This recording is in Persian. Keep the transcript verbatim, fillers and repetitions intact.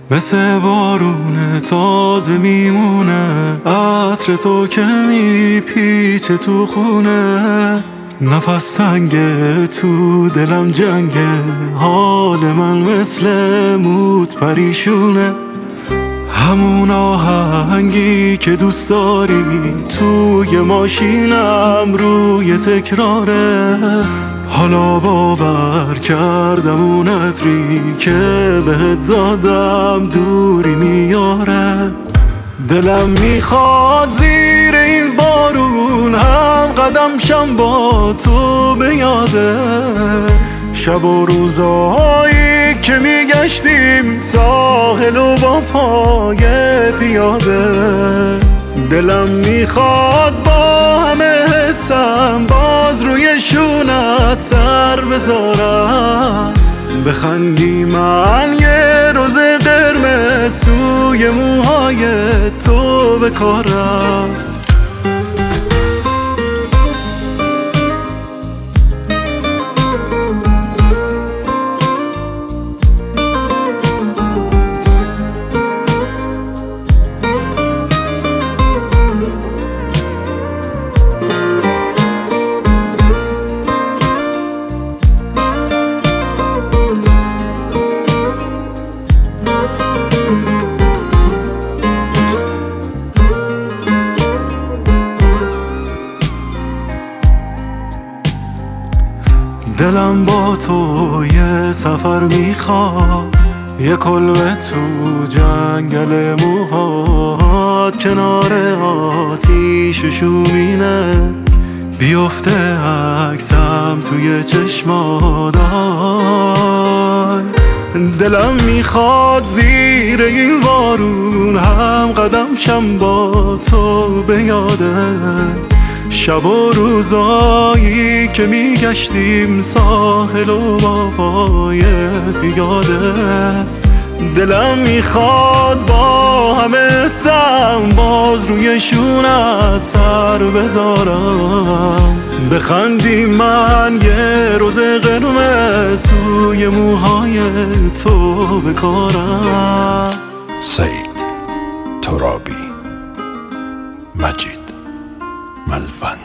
مثل بارون تازه میمونه، عطر تو که میپیچه تو خونه. نفس تنگه تو دلم جنگه، حال من مثل موت پریشونه. همون آهنگی که دوست داری توی ماشینم روی تکراره. حالا باور کردم اون عطری که بهت دادم دوری میاره. دلم میخواد زیر این بارون هم قدم شم با تو به یاده. شب و روزایی که میگشتیم ساحل و با پای پیاده. دلم میخواد با همه حسم باز روی شونت سر بذارم. بخندی من یه روز قرمز توی موهای تو بکارم. دلم با تو یه سفر میخواد، یه کلبه تو جنگل موهات، کنار آتیش شومینه بیفته عکسم توی چشمات. دلم میخواد زیر این بارون هم قدم شم با تو به یاده. شب و روزایی که میگشتیم ساحل و با پای پیاده. دلم میخواد با همه سم باز روی شونت سر بذارم. بخندی من یه روز قرمز توی موهای تو بکارم. سید ترابی، مجید ملوند.